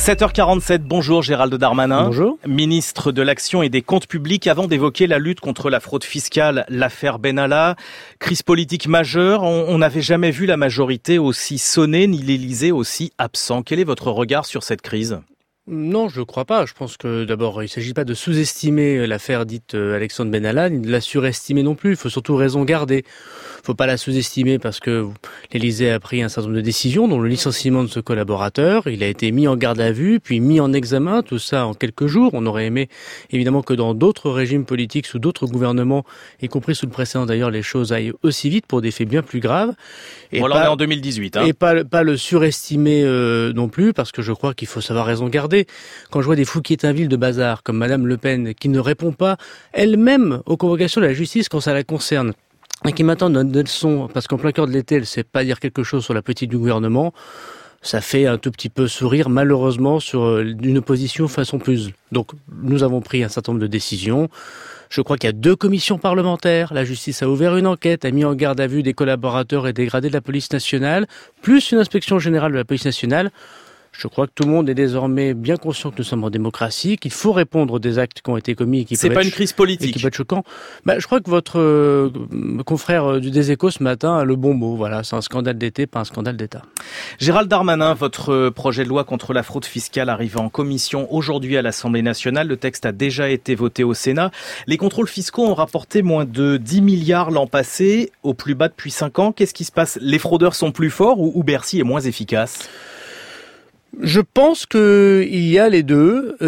7h47, bonjour Gérald Darmanin. Bonjour. Ministre de l'Action et des Comptes Publics, avant d'évoquer la lutte contre la fraude fiscale, l'affaire Benalla, crise politique majeure, on n'avait jamais vu la majorité aussi sonnée, ni l'Élysée aussi absent. Quel est votre regard sur cette crise ? Non, je ne crois pas. Je pense que d'abord, il ne s'agit pas de sous-estimer l'affaire dite Alexandre Benalla, ni de la surestimer non plus. Il faut surtout raison garder. Il ne faut pas la sous-estimer parce que l'Élysée a pris un certain nombre de décisions, dont le licenciement de ce collaborateur. Il a été mis en garde à vue, puis mis en examen, tout ça en quelques jours. On aurait aimé évidemment que dans d'autres régimes politiques, sous d'autres gouvernements, y compris sous le précédent d'ailleurs, les choses aillent aussi vite pour des faits bien plus graves. Et voilà, on est en 2018. Et pas le surestimer non plus, parce que je crois qu'il faut savoir raison garder. Quand je vois des Fouquier-Tinville de bazar, comme Madame Le Pen, qui ne répond pas elle-même aux convocations de la justice quand ça la concerne, et qui maintenant donne des leçons, parce qu'en plein cœur de l'été, elle ne sait pas dire quelque chose sur la politique du gouvernement, ça fait un tout petit peu sourire, malheureusement, sur une opposition façon puzzle. Donc, nous avons pris un certain nombre de décisions. Je crois qu'il y a 2 commissions parlementaires. La justice a ouvert une enquête, a mis en garde à vue des collaborateurs et des gradés de la police nationale, plus une inspection générale de la police nationale. Je crois que tout le monde est désormais bien conscient que nous sommes en démocratie, qu'il faut répondre des actes qui ont été commis et qui C'est pas une crise politique. Et qui peuvent être choquants. Je crois que votre confrère des Échos ce matin a le bon mot. Voilà, c'est un scandale d'été, pas un scandale d'État. Gérald Darmanin, votre projet de loi contre la fraude fiscale arrive en commission aujourd'hui à l'Assemblée nationale. Le texte a déjà été voté au Sénat. Les contrôles fiscaux ont rapporté moins de 10 milliards l'an passé, au plus bas depuis 5 ans. Qu'est-ce qui se passe ? Les fraudeurs sont plus forts ou Bercy est moins efficace ? Je pense qu'il y a les deux,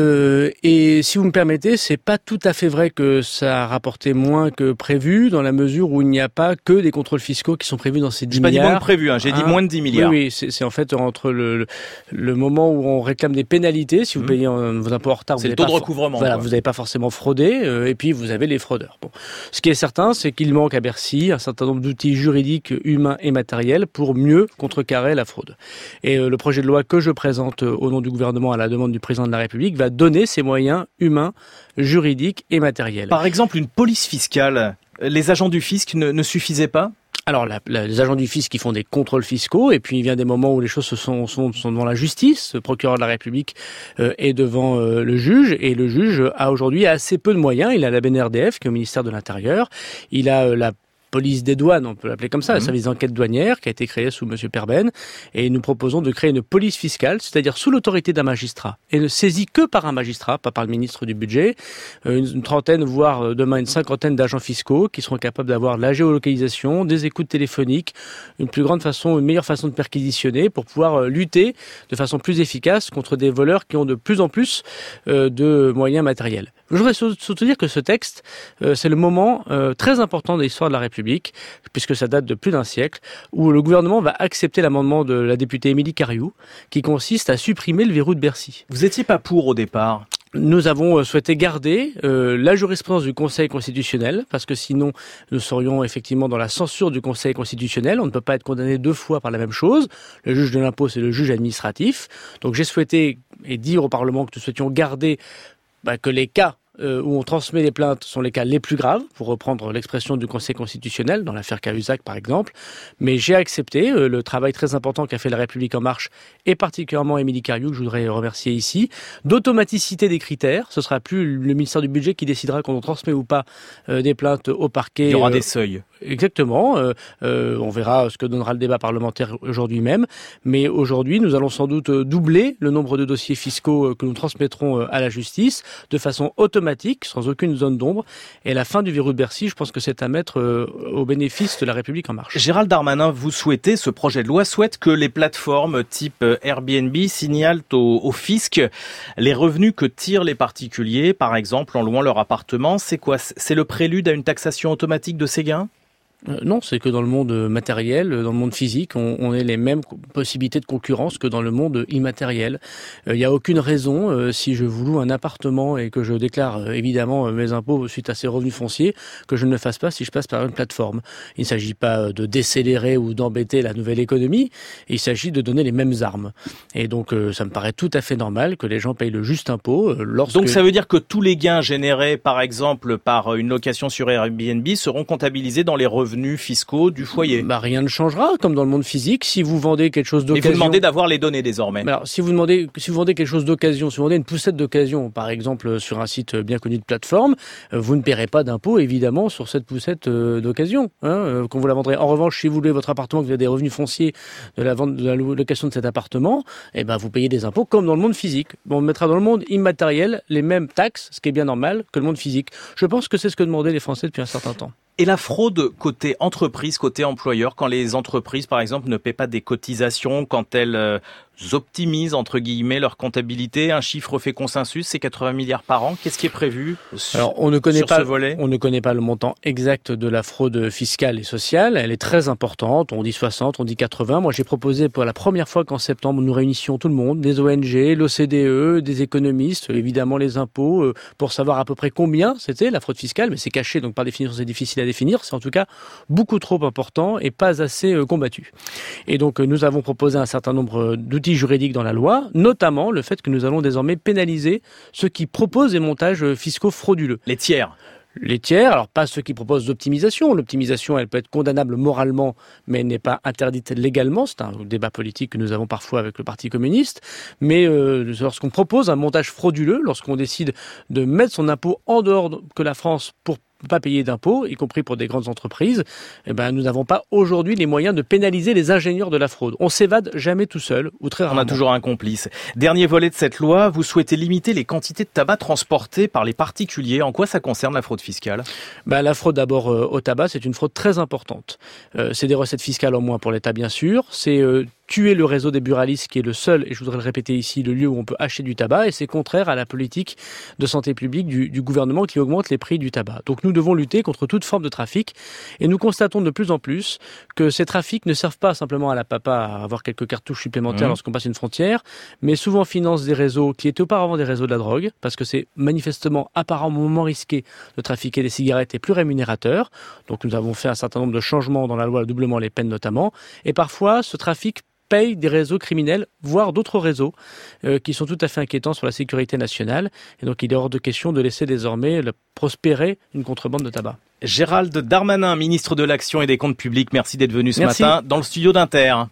et si vous me permettez, c'est pas tout à fait vrai que ça a rapporté moins que prévu, dans la mesure où il n'y a pas que des contrôles fiscaux qui sont prévus dans ces 10 milliards. J'ai pas dit moins que prévu, j'ai dit moins de 10 milliards. Oui, c'est en fait entre le moment où on réclame des pénalités, si vous payez vos impôts en retard, c'est le taux de recouvrement. Voilà, vous n'avez pas forcément fraudé, et puis vous avez les fraudeurs. Bon, ce qui est certain, c'est qu'il manque à Bercy un certain nombre d'outils juridiques, humains et matériels pour mieux contrecarrer la fraude. Et le projet de loi que je présente au nom du gouvernement à la demande du président de la République va donner ces moyens humains, juridiques et matériels. Par exemple, une police fiscale, les agents du fisc ne suffisaient pas ? Alors, les agents du fisc qui font des contrôles fiscaux, et puis il vient des moments où les choses sont devant la justice. Le procureur de la République est devant le juge, et le juge a aujourd'hui assez peu de moyens. Il a la BNRDF, qui est au ministère de l'Intérieur. Il a la police des douanes, on peut l'appeler comme ça, le service d'enquête douanière qui a été créé sous Monsieur Perben, et nous proposons de créer une police fiscale, c'est-à-dire sous l'autorité d'un magistrat, et ne saisie que par un magistrat, pas par le ministre du Budget, une trentaine, voire demain une cinquantaine d'agents fiscaux qui seront capables d'avoir la géolocalisation, des écoutes téléphoniques, une meilleure façon de perquisitionner pour pouvoir lutter de façon plus efficace contre des voleurs qui ont de plus en plus de moyens matériels. Je voudrais surtout dire que ce texte, c'est le moment très important de l'histoire de la République, puisque ça date de plus d'un siècle, où le gouvernement va accepter l'amendement de la députée Émilie Cariou, qui consiste à supprimer le verrou de Bercy. Vous étiez pas pour au départ ? Nous avons souhaité garder la jurisprudence du Conseil constitutionnel, parce que sinon nous serions effectivement dans la censure du Conseil constitutionnel. On ne peut pas être condamné 2 fois par la même chose. Le juge de l'impôt, c'est le juge administratif. Donc j'ai souhaité et dire au Parlement que nous souhaitions garder que les cas où on transmet les plaintes sont les cas les plus graves, pour reprendre l'expression du Conseil constitutionnel, dans l'affaire Cahuzac par exemple. Mais j'ai accepté le travail très important qu'a fait La République En Marche, et particulièrement Émilie Cariou, que je voudrais remercier ici, d'automaticité des critères. Ce sera plus le ministère du Budget qui décidera quand on transmet ou pas des plaintes au parquet. Il y aura des seuils. Exactement. On verra ce que donnera le débat parlementaire aujourd'hui même. Mais aujourd'hui, nous allons sans doute doubler le nombre de dossiers fiscaux que nous transmettrons à la justice de façon automatique, sans aucune zone d'ombre. Et la fin du verrou de Bercy, je pense que c'est à mettre au bénéfice de La République En Marche. Gérald Darmanin, ce projet de loi souhaite que les plateformes type Airbnb signalent au fisc les revenus que tirent les particuliers, par exemple en louant leur appartement. C'est quoi ? C'est le prélude à une taxation automatique de ces gains ? Non, c'est que dans le monde matériel, dans le monde physique, on ait les mêmes possibilités de concurrence que dans le monde immatériel. Il n'y a aucune raison, si je vous loue un appartement et que je déclare évidemment mes impôts suite à ces revenus fonciers, que je ne le fasse pas si je passe par une plateforme. Il ne s'agit pas de décélérer ou d'embêter la nouvelle économie, il s'agit de donner les mêmes armes. Et donc ça me paraît tout à fait normal que les gens payent le juste impôt lorsque... Donc ça veut dire que tous les gains générés par exemple par une location sur Airbnb seront comptabilisés dans les revenus revenus fiscaux du foyer. Rien ne changera, comme dans le monde physique. Si vous vendez quelque chose d'occasion... Et vous demandez d'avoir les données désormais. Alors, si vous vendez quelque chose d'occasion, si vous vendez une poussette d'occasion, par exemple sur un site bien connu de plateforme, vous ne paierez pas d'impôt évidemment sur cette poussette d'occasion, quand vous la vendrez. En revanche, si vous louez votre appartement, que vous avez des revenus fonciers de la vente, de la location de cet appartement, vous payez des impôts comme dans le monde physique. On mettra dans le monde immatériel les mêmes taxes, ce qui est bien normal, que le monde physique. Je pense que c'est ce que demandaient les Français depuis un certain temps. Et la fraude côté entreprise, côté employeur, quand les entreprises, par exemple, ne paient pas des cotisations, quand elles optimisent, entre guillemets, leur comptabilité, un chiffre fait consensus, c'est 80 milliards par an. Qu'est-ce qui est prévu sur ce volet ? On ne connaît pas le montant exact de la fraude fiscale et sociale. Elle est très importante. On dit 60, on dit 80. Moi, j'ai proposé pour la première fois qu'en septembre, nous réunissions tout le monde, des ONG, l'OCDE, des économistes, évidemment les impôts, pour savoir à peu près combien c'était la fraude fiscale. Mais c'est caché, donc par définition, c'est difficile à définir. C'est en tout cas beaucoup trop important et pas assez combattu. Et donc, nous avons proposé un certain nombre d'outils juridiques dans la loi, notamment le fait que nous allons désormais pénaliser ceux qui proposent des montages fiscaux frauduleux. Les tiers. Les tiers, alors pas ceux qui proposent d'optimisation. L'optimisation, elle peut être condamnable moralement, mais elle n'est pas interdite légalement. C'est un débat politique que nous avons parfois avec le Parti communiste. Mais lorsqu'on propose un montage frauduleux, lorsqu'on décide de mettre son impôt en dehors que la France pour pas payer d'impôts, y compris pour des grandes entreprises, nous n'avons pas aujourd'hui les moyens de pénaliser les ingénieurs de la fraude. On s'évade jamais tout seul, ou très rarement. On a toujours un complice. Dernier volet de cette loi, vous souhaitez limiter les quantités de tabac transportées par les particuliers. En quoi ça concerne la fraude fiscale ? La fraude d'abord au tabac, c'est une fraude très importante. C'est des recettes fiscales en moins pour l'État, bien sûr. C'est tuer le réseau des buralistes qui est le seul, et je voudrais le répéter ici, le lieu où on peut acheter du tabac, et c'est contraire à la politique de santé publique du gouvernement qui augmente les prix du tabac. Donc nous devons lutter contre toute forme de trafic, et nous constatons de plus en plus que ces trafics ne servent pas simplement à la papa à avoir quelques cartouches supplémentaires lorsqu'on passe une frontière, mais souvent financent des réseaux qui étaient auparavant des réseaux de la drogue, parce que c'est manifestement apparemment risqué de trafiquer des cigarettes et plus rémunérateur. Donc nous avons fait un certain nombre de changements dans la loi, doublement les peines notamment, et parfois ce trafic paye des réseaux criminels, voire d'autres réseaux, qui sont tout à fait inquiétants sur la sécurité nationale. Et donc il est hors de question de laisser désormais prospérer une contrebande de tabac. Gérald Darmanin, ministre de l'Action et des Comptes Publics, merci d'être venu ce matin dans le studio d'Inter.